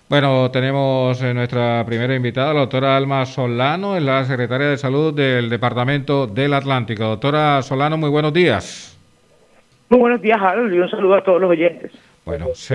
Bueno, tenemos nuestra primera invitada, la doctora Alma Solano, es la secretaria de Salud del Departamento del Atlántico. Doctora Solano, muy buenos días. Muy buenos días, Harold, y un saludo a todos los oyentes. Bueno, se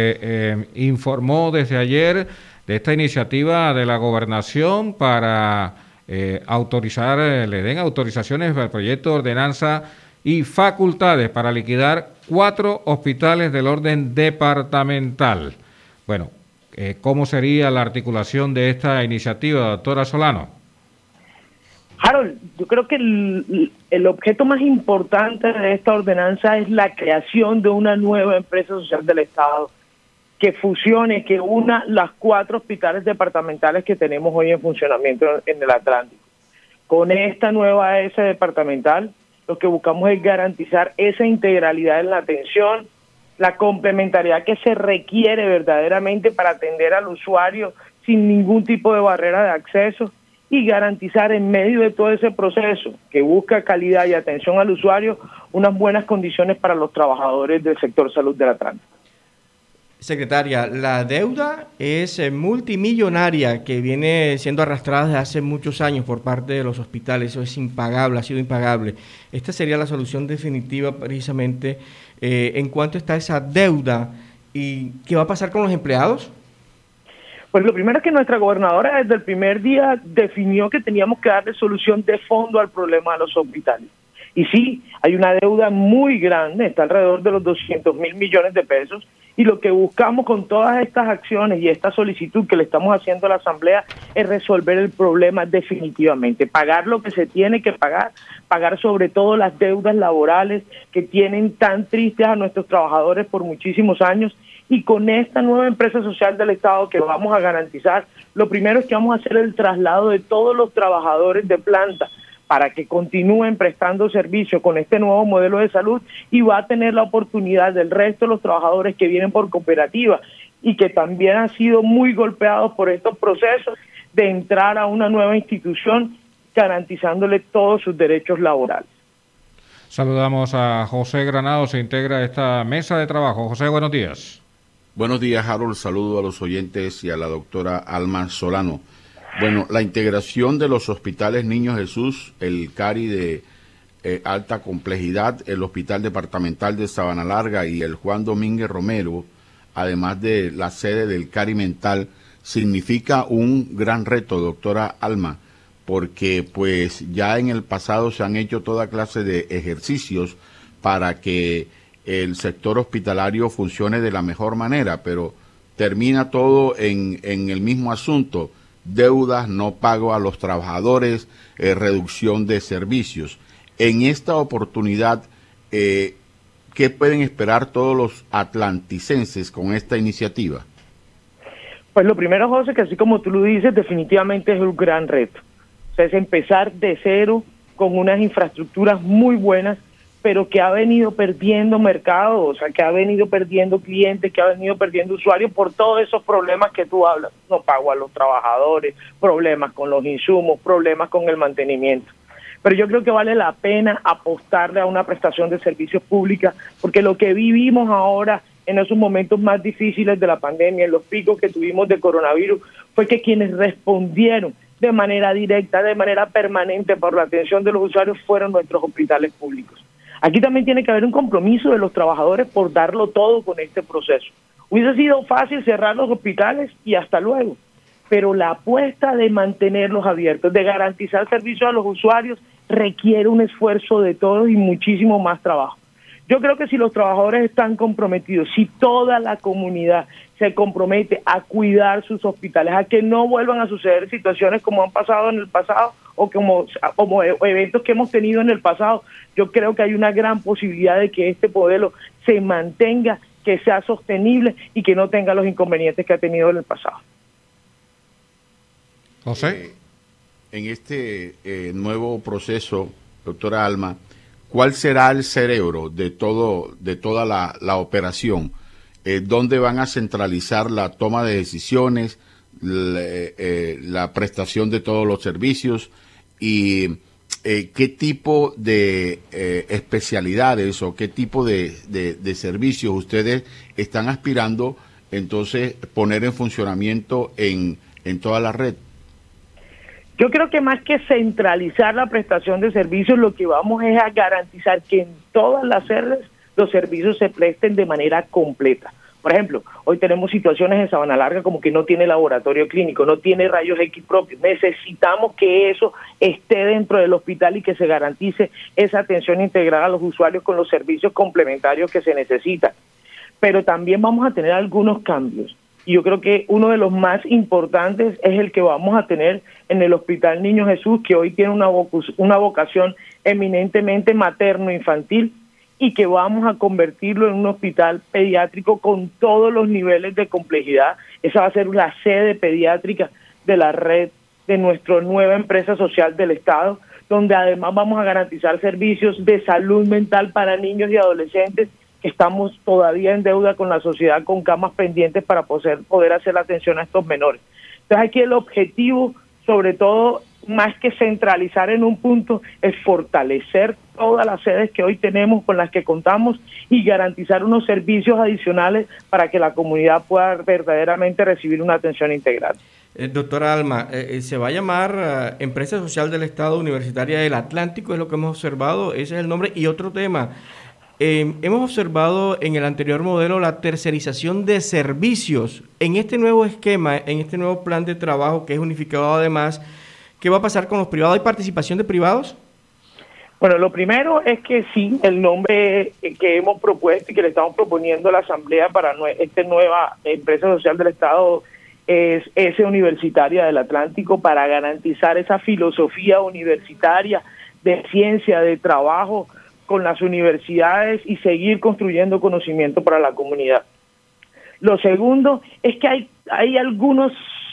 informó desde ayer de esta iniciativa de la gobernación para autorizar, le den autorizaciones al proyecto de ordenanza y facultades para liquidar 4 hospitales del orden departamental. Bueno, ¿cómo sería la articulación de esta iniciativa, doctora Solano? Harold, yo creo que el objeto más importante de esta ordenanza es la creación de una nueva empresa social del Estado que fusione, que una las 4 hospitales departamentales que tenemos hoy en funcionamiento en el Atlántico. Con esta nueva AS departamental, lo que buscamos es garantizar esa integralidad en la atención, la complementariedad que se requiere verdaderamente para atender al usuario sin ningún tipo de barrera de acceso y garantizar en medio de todo ese proceso que busca calidad y atención al usuario unas buenas condiciones para los trabajadores del sector salud del Atlántico. Secretaria, la deuda es multimillonaria que viene siendo arrastrada desde hace muchos años por parte de los hospitales. Eso es impagable, ha sido impagable. Esta sería la solución definitiva precisamente en cuanto está esa deuda. ¿Y qué va a pasar con los empleados? Pues lo primero es que nuestra gobernadora desde el primer día definió que teníamos que darle solución de fondo al problema de los hospitales. Y sí, hay una deuda muy grande, está alrededor de los 200.000 millones de pesos, y lo que buscamos con todas estas acciones y esta solicitud que le estamos haciendo a la Asamblea es resolver el problema definitivamente, pagar lo que se tiene que pagar, pagar sobre todo las deudas laborales que tienen tan tristes a nuestros trabajadores por muchísimos años, y con esta nueva empresa social del Estado que vamos a garantizar, lo primero es que vamos a hacer el traslado de todos los trabajadores de planta para que continúen prestando servicio con este nuevo modelo de salud, y va a tener la oportunidad del resto de los trabajadores que vienen por cooperativa y que también han sido muy golpeados por estos procesos de entrar a una nueva institución garantizándole todos sus derechos laborales. Saludamos a José Granado, se integra a esta mesa de trabajo. José, buenos días. Buenos días, Harold. Saludo a los oyentes y a la doctora Alma Solano. Bueno, la integración de los hospitales Niño Jesús, el CARI de alta complejidad, el Hospital Departamental de Sabana Larga y el Juan Domínguez Romero, además de la sede del CARI Mental, significa un gran reto, doctora Alma, porque pues ya en el pasado se han hecho toda clase de ejercicios para que el sector hospitalario funcione de la mejor manera, pero termina todo en el mismo asunto: deudas, no pago a los trabajadores, reducción de servicios. En esta oportunidad, ¿qué pueden esperar todos los atlanticenses con esta iniciativa? Pues lo primero, José, que así como tú lo dices, definitivamente es un gran reto. O sea, es empezar de cero con unas infraestructuras muy buenas, pero que ha venido perdiendo mercado, o sea, que ha venido perdiendo clientes, que ha venido perdiendo usuarios por todos esos problemas que tú hablas. No pago a los trabajadores, problemas con los insumos, problemas con el mantenimiento. Pero yo creo que vale la pena apostarle a una prestación de servicios pública, porque lo que vivimos ahora en esos momentos más difíciles de la pandemia, en los picos que tuvimos de coronavirus, fue que quienes respondieron de manera directa, de manera permanente por la atención de los usuarios fueron nuestros hospitales públicos. Aquí también tiene que haber un compromiso de los trabajadores por darlo todo con este proceso. Hubiese sido fácil cerrar los hospitales y hasta luego, pero la apuesta de mantenerlos abiertos, de garantizar servicio a los usuarios, requiere un esfuerzo de todos y muchísimo más trabajo. Yo creo que si los trabajadores están comprometidos, si toda la comunidad se compromete a cuidar sus hospitales, a que no vuelvan a suceder situaciones como han pasado en el pasado o como eventos que hemos tenido en el pasado, yo creo que hay una gran posibilidad de que este modelo se mantenga, que sea sostenible y que no tenga los inconvenientes que ha tenido en el pasado. José. En este nuevo proceso, doctora Alma, ¿cuál será el cerebro de toda la operación? ¿Dónde van a centralizar la toma de decisiones, la prestación de todos los servicios y qué tipo de especialidades o qué tipo de servicios ustedes están aspirando entonces poner en funcionamiento en toda la red? Yo creo que más que centralizar la prestación de servicios, lo que vamos es a garantizar que en todas las sedes los servicios se presten de manera completa. Por ejemplo, hoy tenemos situaciones en Sabana Larga como que no tiene laboratorio clínico, no tiene rayos X propios. Necesitamos que eso esté dentro del hospital y que se garantice esa atención integral a los usuarios con los servicios complementarios que se necesitan. Pero también vamos a tener algunos cambios. Y yo creo que uno de los más importantes es el que vamos a tener en el Hospital Niño Jesús, que hoy tiene una vocación eminentemente materno-infantil, y que vamos a convertirlo en un hospital pediátrico con todos los niveles de complejidad. Esa va a ser la sede pediátrica de la red de nuestra nueva empresa social del Estado, donde además vamos a garantizar servicios de salud mental para niños y adolescentes que estamos todavía en deuda con la sociedad, con camas pendientes para poder hacer la atención a estos menores. Entonces aquí el objetivo, sobre todo, más que centralizar en un punto, es fortalecer todas las sedes que hoy tenemos, con las que contamos, y garantizar unos servicios adicionales para que la comunidad pueda verdaderamente recibir una atención integral. Doctora Alma, se va a llamar Empresa Social del Estado Universitaria del Atlántico, es lo que hemos observado, ese es el nombre. Y otro tema, hemos observado en el anterior modelo la tercerización de servicios. En este nuevo esquema, en este nuevo plan de trabajo que es unificado además, ¿qué va a pasar con los privados? ¿Hay participación de privados? Bueno, lo primero es que sí, el nombre que hemos propuesto y que le estamos proponiendo a la Asamblea para esta nueva Empresa Social del Estado es ESE Universitaria del Atlántico, para garantizar esa filosofía universitaria de ciencia, de trabajo con las universidades y seguir construyendo conocimiento para la comunidad. Lo segundo es que hay algunos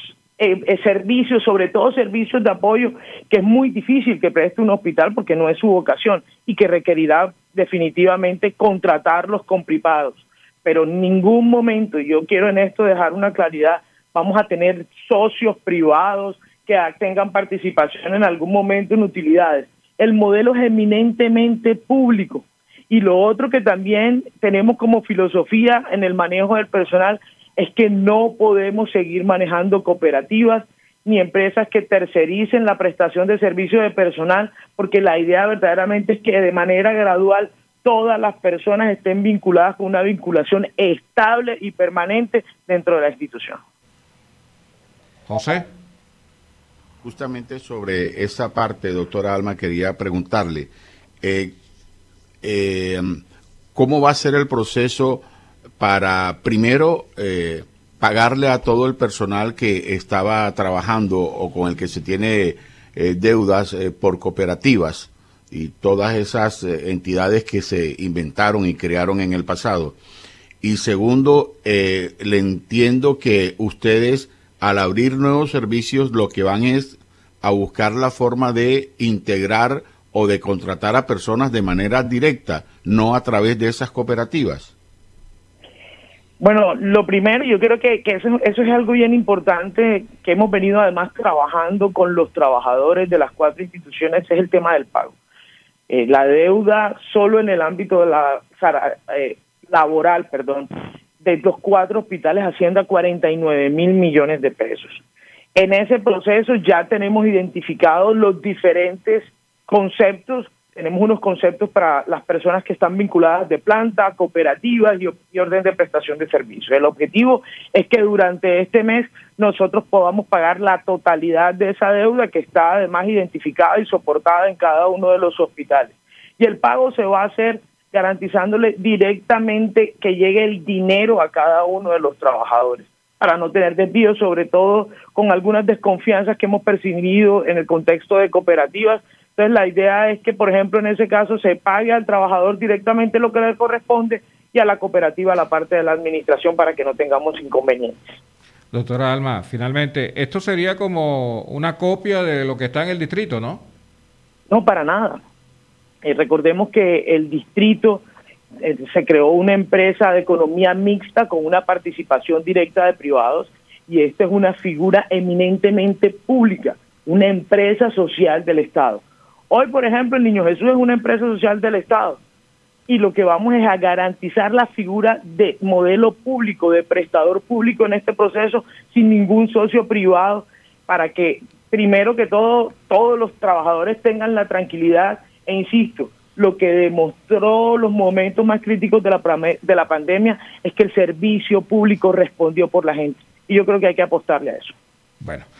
servicios, sobre todo servicios de apoyo, que es muy difícil que preste un hospital porque no es su vocación y que requerirá definitivamente contratarlos con privados. Pero en ningún momento, y yo quiero en esto dejar una claridad, vamos a tener socios privados que tengan participación en algún momento en utilidades. El modelo es eminentemente público. Y lo otro que también tenemos como filosofía en el manejo del personal es que no podemos seguir manejando cooperativas ni empresas que tercericen la prestación de servicios de personal, porque la idea verdaderamente es que de manera gradual todas las personas estén vinculadas con una vinculación estable y permanente dentro de la institución. José. Justamente sobre esa parte, doctora Alma, quería preguntarle, ¿cómo va a ser el proceso para, primero, pagarle a todo el personal que estaba trabajando o con el que se tiene deudas por cooperativas y todas esas entidades que se inventaron y crearon en el pasado? Y segundo, le entiendo que ustedes, al abrir nuevos servicios, lo que van es a buscar la forma de integrar o de contratar a personas de manera directa, no a través de esas cooperativas. Bueno, lo primero, yo creo que eso es algo bien importante que hemos venido además trabajando con los trabajadores de las 4 instituciones, es el tema del pago. La deuda solo en el ámbito de laboral, de los 4 hospitales asciende a 49.000 millones de pesos. En ese proceso ya tenemos identificados los diferentes conceptos. Tenemos unos conceptos para las personas que están vinculadas de planta, cooperativas y orden de prestación de servicios. El objetivo es que durante este mes nosotros podamos pagar la totalidad de esa deuda que está además identificada y soportada en cada uno de los hospitales. Y el pago se va a hacer garantizándole directamente que llegue el dinero a cada uno de los trabajadores, para no tener desvíos, sobre todo con algunas desconfianzas que hemos percibido en el contexto de cooperativas. Entonces la idea es que, por ejemplo, en ese caso se pague al trabajador directamente lo que le corresponde y a la cooperativa la parte de la administración, para que no tengamos inconvenientes. Doctora Alma, finalmente, esto sería como una copia de lo que está en el distrito, ¿no? No, para nada. Recordemos que el distrito se creó una empresa de economía mixta con una participación directa de privados, y esta es una figura eminentemente pública, una empresa social del Estado. Hoy, por ejemplo, el Niño Jesús es una empresa social del Estado, y lo que vamos es a garantizar la figura de modelo público, de prestador público en este proceso, sin ningún socio privado, para que primero que todo todos los trabajadores tengan la tranquilidad. E insisto, lo que demostró los momentos más críticos de la pandemia es que el servicio público respondió por la gente, y yo creo que hay que apostarle a eso. Bueno,